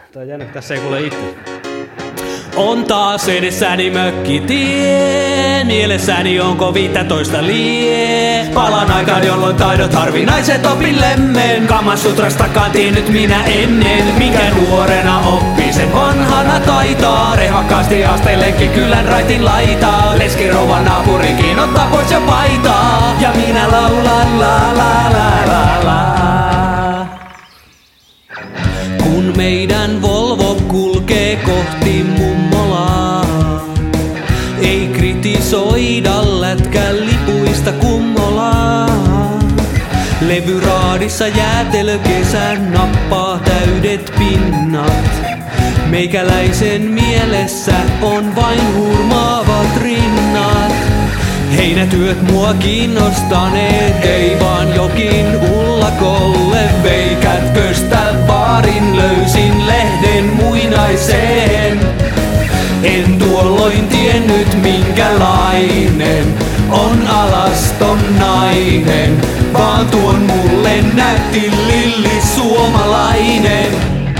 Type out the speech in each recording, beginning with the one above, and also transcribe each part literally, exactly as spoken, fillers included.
Tää on jännä, tässä ei kuule itse. On taas edessäni mökkitie, mielessäni onko viisitoista lie. Palan aikaan, jolloin taidot harvinaiset opin lemmen. Kamasutrasta kantiin nyt minä ennen, mikä nuorena oppii sen vanhana taitaa. Rehvakkaasti asteellekin kylän raitin laitaa. Leskirouvan naapurikin ottaa pois jo paitaa. Ja minä laulan la la la la la. Kun meidän Volvo kulkee kohti mummolaa, ei kritisoida lätkän lipuista kummolaa. Levyraadissa jäätelökesän nappaa täydet pinnat. Meikäläisen mielessä on vain hurmaavat rinnat. Heinätyöt mua kiinnostaneet, ei vaan jokin ullakolle. Veikätköstä baarin löysin lehden muinaiseen. En tuolloin tiennyt minkälainen on alaston nainen, vaan tuon mulle nätti lilli suomalainen.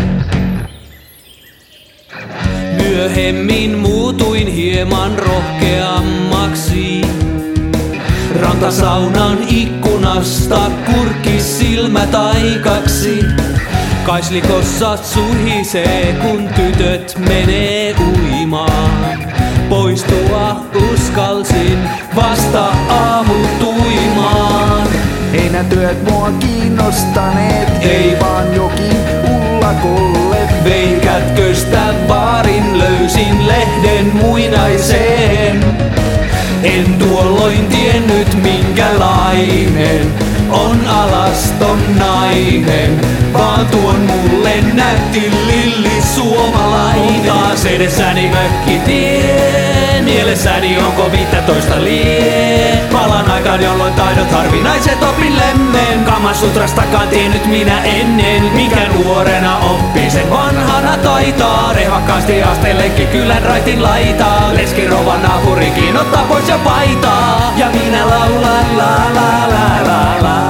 Myöhemmin muutuin hieman rohkeammaksi. Rantasaunan ikkunasta kurkis silmät aikaksi. Kaislikossa suhisee, kun tytöt menee uimaan. Poistua uskalsin vasta aamutuimaan. Heinätyöt mua kiinnostaneet, ei vaan jokin ullakolle. Veikätköstä baarin löysin lehden muinaiseen. En tuolloin tiennyt minkälainen on alaston nainen, vaan tuon mulle nätti lilli suomalainen. Taas edessäni mökkitie, mielessäni onko viisitoista lie. Palan aikaan, jolloin taidot harvinaiset opin lemmen. Kamasutrasta kantiin nyt minä ennen, mikä nuorena oppii sen vanhana taitaa. Rehvakkaasti asteellekin kylän raitin laitaa. Leskirouvan naapurikin ottaa pois jo paitaa. Ja minä laulan la la la la la.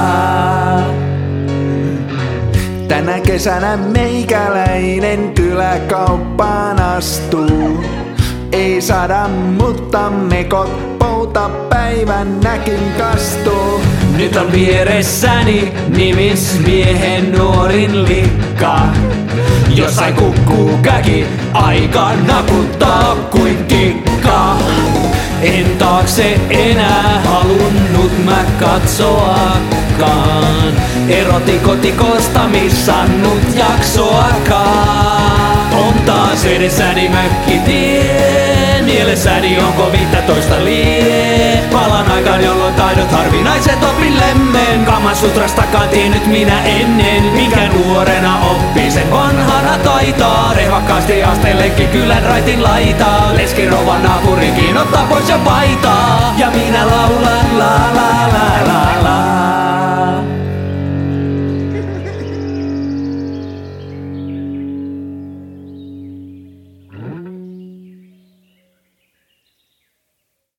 Tänä kesänä meikäläinen kyläkauppaan astuu. Ei saada, mutta mekot poutapäivän näkin kastuu. Nyt on vieressäni nimismiehen nuorin likka. Jossain kukkuu käki, aika nakuttaa kuin tikka. En taakse enää halunnut mä katsoakaan. Erotikotikosta missannut jaksoakaan. On taas edessäni mökkitie, mielessäni onko viisitoista lie. Palan aikaan, jolloin taidot harvinaiset opin lemmen. Kamasutrasta kantiin nyt minä ennen, mikä nuorena oppii sen vanhana taitaa. Rehvakkaasti asteellekin kylän raitin laitaa. Leskirouvan naapurikin ottaa pois jo paitaa. Ja minä laulan la la